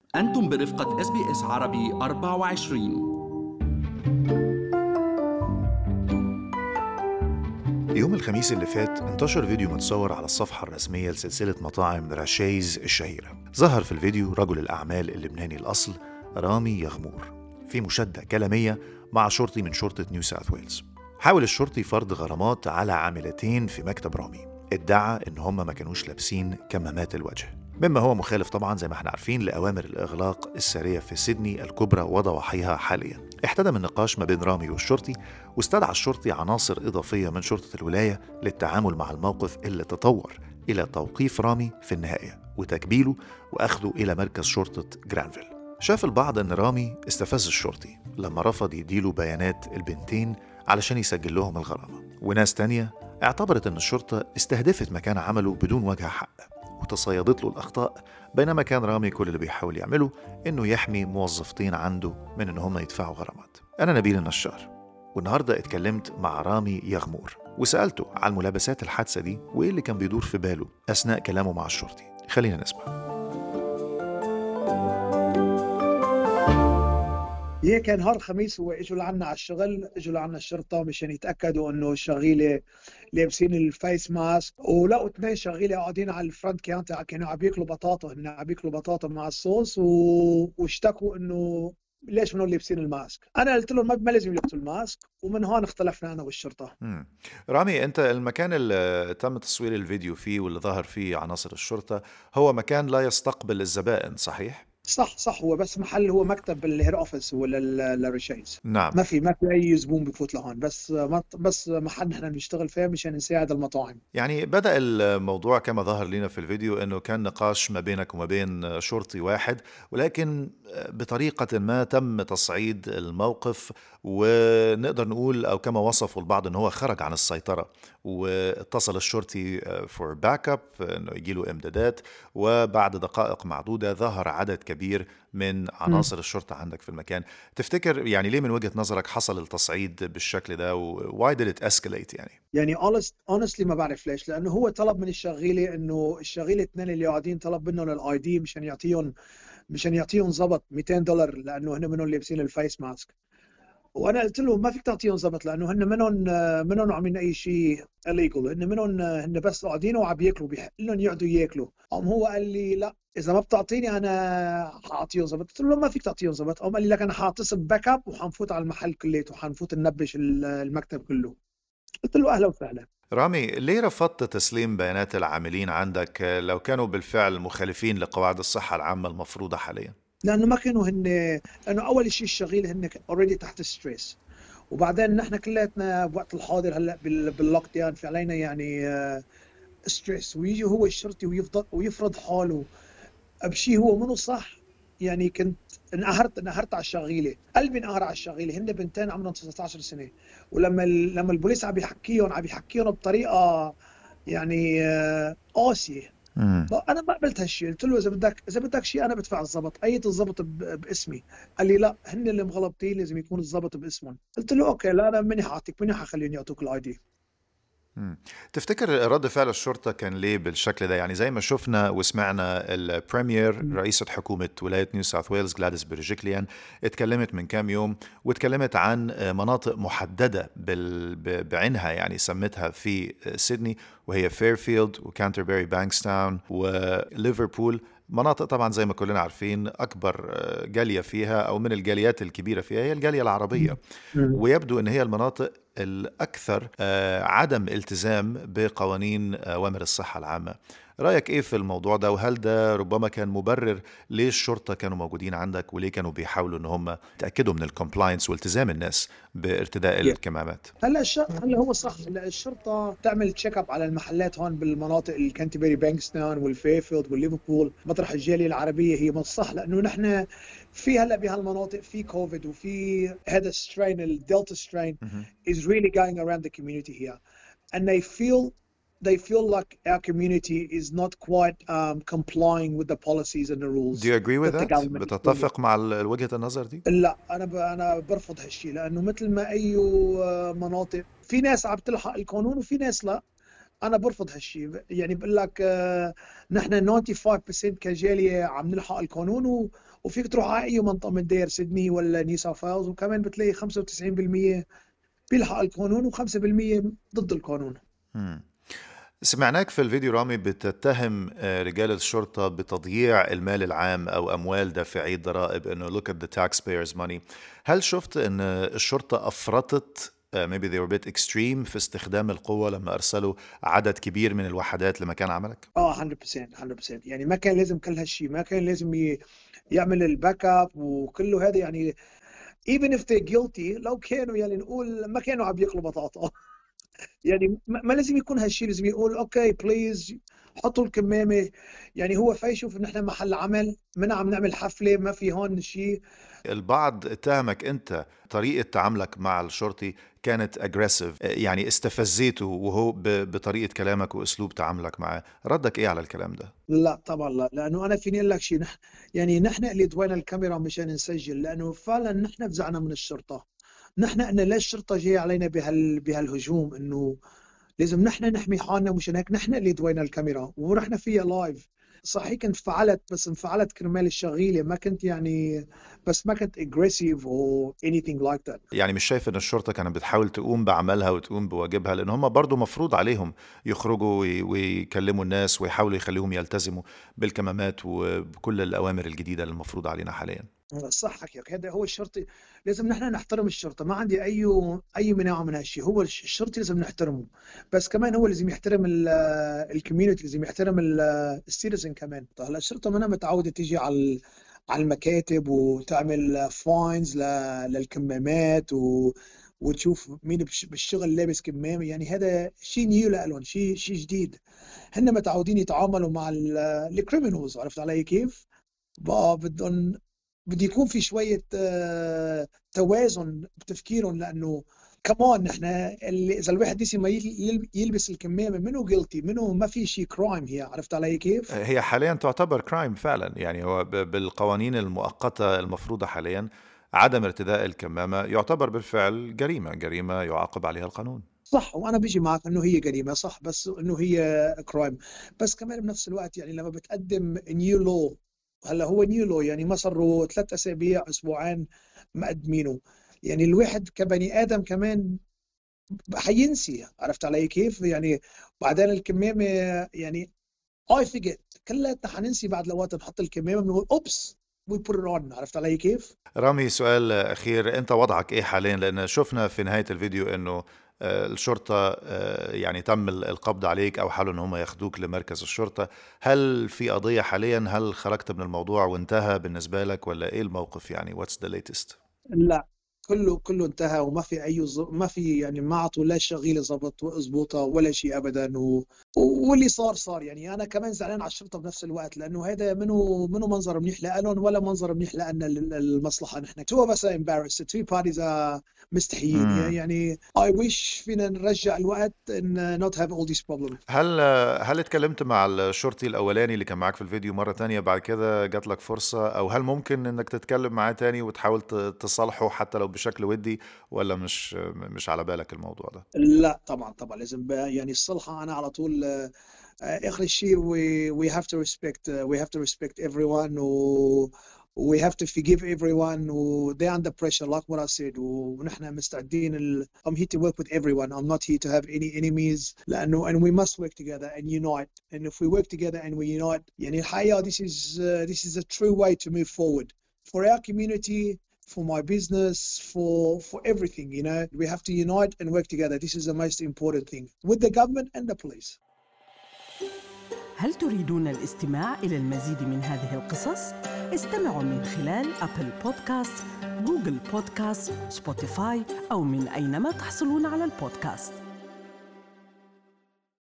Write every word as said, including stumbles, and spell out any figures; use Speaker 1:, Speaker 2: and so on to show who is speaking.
Speaker 1: أنتم برفقة إس بي إس عربي أربعة وعشرين.
Speaker 2: يوم الخميس اللي فات انتشر فيديو متصور على الصفحة الرسمية لسلسلة مطاعم راشيز الشهيرة. ظهر في الفيديو رجل الأعمال اللبناني الأصل رامي يغمور في مشادة كلامية مع شرطي من شرطة نيو ساوث ويلز. حاول الشرطي فرض غرامات على عاملتين في مكتب رامي، ادعى إن هم ما كانوش لابسين كمامات الوجه، مما هو مخالف طبعا زي ما احنا عارفين لأوامر الإغلاق السارية في سيدني الكبرى وضواحيها حاليا. احتدم النقاش ما بين رامي والشرطي، واستدعى الشرطي عناصر إضافية من شرطة الولاية للتعامل مع الموقف اللي تطور إلى توقيف رامي في النهاية وتكبيله وأخذه إلى مركز شرطة جرانفيل. شاف البعض أن رامي استفز الشرطي لما رفض يديله بيانات البنتين علشان يسجل لهم الغرامة، وناس تانية اعتبرت أن الشرطة استهدفت مكان عمله بدون وجه حق وتصيدت له الأخطاء، بينما كان رامي كل اللي بيحاول يعمله إنه يحمي موظفتين عنده من إن هم يدفعوا غرامات. أنا نبيل النشار، والنهاردة اتكلمت مع رامي يغمور وسألته عن ملابسات الحادثة دي وإيه اللي كان بيدور في باله أثناء كلامه مع الشرطي. خلينا نسمع.
Speaker 3: هي كان نهار الخميس هو اجوا لعنا على الشغل، اجوا لعنا الشرطه مشان يتاكدوا انه الشغيله لابسين الفيس ماسك، ولقوا اثنين شغيله قاعدين على الفرونت كاونتر كانوا عم بياكلوا بطاطا، هن عم بياكلوا بطاطا مع الصوص و... واشتكوا انه ليش منهم لابسين الماسك. انا قلت لهم ما لازم يلبسوا الماسك، ومن هون اختلفنا انا والشرطه.
Speaker 2: مم. رامي، انت المكان اللي تم تصوير الفيديو فيه واللي ظهر فيه عناصر الشرطه هو مكان لا يستقبل الزبائن، صحيح؟
Speaker 3: صح صح هو بس محل، هو مكتب الهير اوفيس هو للرشايز.
Speaker 2: نعم.
Speaker 3: ما في ما في اي زبون بفوت لهون، بس بس محل نحن بنشتغل فيه مشان نساعد المطاعم.
Speaker 2: يعني بدأ الموضوع كما ظهر لنا في الفيديو انه كان نقاش ما بينك وما بين شرطي واحد، ولكن بطريقة ما تم تصعيد الموقف، ونقدر نقول او كما وصفوا البعض انه هو خرج عن السيطرة، واتصل الشرطي فور باك اب انه يجي له امدادات، وبعد دقائق معدودة ظهر عدد كبير من عناصر م. الشرطة عندك في المكان. تفتكر يعني ليه من وجهة نظرك حصل التصعيد بالشكل ده و why did it escalate يعني؟
Speaker 3: يعني honest, honestly ما بعرف ليش، لأنه هو طلب من الشغيلة إنه الشغيلة اثنين اللي قاعدين طلب منهم الاي دي مشان يعطيهم مشان يعطيهم ضبط مئتين دولار، لأنه هن منهم لابسين الفيس ماسك. وانا قلت له ما فيك تعطيهم ضبط، لانه هن منهم منهم عاملين اي شيء illegal، هن منهم هن بس قاعدين وعم بياكلوا، بيحق لهم يقعدوا ياكلوا. قام هو قال لي لا اذا ما بتعطيني انا حاعطيهم ضبط. قلت له ما فيك تعطيهم ضبط. قام قال لي لك انا حاتصل باك اب وحنفوت على المحل كليته وحنفوت ننبش المكتب كله. قلت له اهلا وسهلا.
Speaker 2: رامي، ليه رفضت تسليم بيانات العاملين عندك لو كانوا بالفعل مخالفين لقواعد الصحة العامة المفروضة حاليا؟
Speaker 3: لانه ما كانوا هن، لانه اول شيء الشغيل هن اوريدي تحت ستريس، وبعدين نحن كلياتنا بوقت الحاضر هلا باللوك داون في علينا يعني ستريس، ويجي هو الشرطي ويفضل ويفرض حاله بشيء هو منه صح. يعني كنت انقهرت انقهرت على الشغيله، قلبي انقهر على الشغيله، هن بنتين عمرهم تسعة عشر سنه، ولما لما البوليس عم يحكيهم عم يحكيهم بطريقه يعني قاسيه. انا ما قبلت هالشيء، قلت له اذا بدك اذا بدك شيء انا بدفع الضبط، اية الضبط باسمي. قال لي لا هن اللي مغلطين لازم يكون الضبط باسمهم. قلت له اوكي لا انا مني حاعطيك مني حخليهم يعطوك الاي دي.
Speaker 2: تفتكر رد فعل الشرطة كان ليه بالشكل ده؟ يعني زي ما شفنا وسمعنا البريمير رئيسة حكومة ولاية نيو ساوث ويلز غلاديس برجيكليان اتكلمت من كام يوم واتكلمت عن مناطق محددة بعينها، يعني سمتها في سيدني وهي فيرفيلد وكانتربري بانكستاون وليفربول، مناطق طبعا زي ما كلنا عارفين أكبر جالية فيها أو من الجاليات الكبيرة فيها هي الجالية العربية، ويبدو أن هي المناطق الأكثر عدم التزام بقوانين أوامر الصحة العامة. رأيك إيه في الموضوع ده؟ وهل ده ربما كان مبرر ليه الشرطة كانوا موجودين عندك وليه كانوا بيحاولوا إن هم يتأكدوا من الكومبلاينس والتزام الناس بارتداء الكمامات؟
Speaker 3: هلا هلا هو صح، هلا الشرطة تعمل تشيك اب على المحلات هون بالمناطق الكانتربري بانكستاون والفيفيلد والليفربول مطرح الجالية العربية هي من الصح، لأنه نحن في هلا بهالمناطق في كوفيد وفي هذا السترين الدلتا سترين is really going around the community here and they feel they feel like our community is not quite um, complying with the policies and the rules.
Speaker 2: Do you agree with that? بتتفق مع وجهة النظر دي؟
Speaker 3: لا أنا ب... أنا برفض هالشيء، لأنه مثل ما أي مناطق في ناس عم تلحق القانون وفي ناس لا. أنا برفض هالشيء، يعني بقول لك آه نحن خمسة وتسعين بالمئة كجالية عم نلحق القانون و... وفيك تروح على أي منطقة من دير سيدني ولا نيو ساوث ويلز وكمان بتلاقي خمسة وتسعين بالمية بيلحق القانون وخمسة بالمية ضد القانون.
Speaker 2: مم. سمعناك في الفيديو رامي بتتهم رجال الشرطة بتضييع المال العام أو أموال دافعي الضرائب، إنه look at the taxpayers money. هل شفت إن الشرطة أفرطت maybe they were a bit extreme في استخدام القوة لما أرسلوا عدد كبير من الوحدات لمكان عملك؟
Speaker 3: آه مية بالمية مية بالمية يعني ما كان لازم كل هالشيء، ما كان لازم ي... يعمل الباك اب وكله هذا. يعني even if they're guilty لو كانوا يعني نقول ما كانوا عم ياكلوا بطاطا يعني ما لازم يكون هالشيء، لازم يقول اوكي بليز حطوا الكمامه. يعني هو فيشوف ان احنا محل عمل، ما عم نعمل حفله، ما في هون شيء.
Speaker 2: البعض اتهمك انت طريقه تعاملك مع الشرطي كانت اجريسيف، يعني استفزيته وهو بطريقه كلامك واسلوب تعاملك معه. ردك ايه على الكلام ده؟
Speaker 3: لا طبعا لا، لانه انا فيني اقول لك شيء، نح... يعني نحن اللي دوينا الكاميرا مشان نسجل، لانه فعلا نحن فزعنا من الشرطه. نحن ان ليش الشرطه جايه علينا بهال بهالهجوم، انه لازم نحن نحمي حالنا، مشان هيك نحن اللي دوينا الكاميرا ورحنا فيها لايف. صحيح كنت فعلت، بس انفعلت كرمال الشغيله، ما كنت يعني بس ما كنت aggressive or anything like that.
Speaker 2: يعني مش شايف ان الشرطه كانت بتحاول تقوم بعملها وتقوم بواجبها، لان هم برضو مفروض عليهم يخرجوا ويكلموا الناس ويحاولوا يخليهم يلتزموا بالكمامات وبكل الاوامر الجديده اللي المفروض علينا حاليا؟
Speaker 3: صح حكيك، هذا هو الشرطي. لازم نحن نحترم الشرطه، ما عندي اي اي مناعه من هالشيء. هو الشرطي لازم نحترمه، بس كمان هو لازم يحترم الكوميونتي، لازم يحترم السيتيزن كمان. هلا الشرطه منها متعوده تيجي على على المكاتب وتعمل فاينز للكمامات و وتشوف مين بالشغل لابس كمامه. يعني هذا شيء نيو لهم، شيء شيء جديد. هن متعودين يتعاملوا مع الكريمنالز، عرفت علي كيف؟ بقى بدهم بدي يكون في شوية توازن بتفكيرهم، لأنه كمان نحن اللي إذا الواحد نسي ما يلبس الكمامة منه guilty، منه ما في شيء كرايم هي، عرفت علي كيف؟
Speaker 2: هي حاليا تعتبر كرايم فعلا. يعني هو بالقوانين المؤقتة المفروضة حاليا عدم ارتداء الكمامة يعتبر بالفعل جريمة، جريمة يعاقب عليها القانون.
Speaker 3: صح، وأنا بيجي معك إنه هي جريمة صح، بس إنه هي كرايم. بس كمان بنفس الوقت يعني لما بتقدم نيو لو، هلا هو نيو لو يعني ما صاروا ثلاث أسابيع أسبوعين مقدمينه، يعني الواحد كبني آدم كمان حينسي، عرفت علي كيف؟ يعني بعدين الكمامة يعني I forget، كلاتنا حننسي بعد لوقت نحط الكمامة بنقول أوبس we put it on، عرفت علي كيف؟
Speaker 2: رامي سؤال أخير، أنت وضعك إيه حاليا؟ لأن شفنا في نهاية الفيديو أنه الشرطة يعني تم القبض عليك أو حاولوا أن هم ياخدوك لمركز الشرطة. هل في قضية حاليا؟ هل خرجت من الموضوع وانتهى بالنسبة لك ولا إيه الموقف؟ يعني what's the latest؟
Speaker 3: لا كله كله انتهى، وما في اي ز... ما في يعني ما عطوا لا شغيله ضبط وضبوطه ولا شيء ابدا، و... واللي صار صار. يعني انا كمان زعلان على الشرطه بنفس الوقت، لانه هذا منه منه منظر منيح لهم ولا منظر منيح لنا المصلحه. نحن تو بس امبارس تو بارتيز مستحيين. يعني اي ويش فينا نرجع الوقت ان not have all these problems.
Speaker 2: هل هل اتكلمت مع الشرطي الاولاني اللي كان معك في الفيديو مره تانية بعد كده جات لك فرصه، او هل ممكن انك تتكلم معاه تاني وتحاول تصالحه حتى لو بشكل ودي، ولا مش مش على بالك الموضوع ده؟
Speaker 3: لا طبعا طبعا لازم يعني الصلحة. أنا على طول آخر شيء we we have to respect we have to respect everyone و we have to forgive everyone و they under pressure like what I said. ونحن مستعدين ال... I'm here to work with everyone. I'm not here to have any enemies. لأنه and we must work together and unite. And if we work together and we unite, يعني الحقيقة this is uh, this is a true way to move forward for our community, for my business, for for everything. You know, we have to unite and work together. This is the most important thing with the government and the police.
Speaker 4: هل تريدون الاستماع إلى المزيد من هذه القصص؟ استمعوا من خلال أبل بودكاست، جوجل بودكاست، سبوتيفاي أو من أينما تحصلون على البودكاست.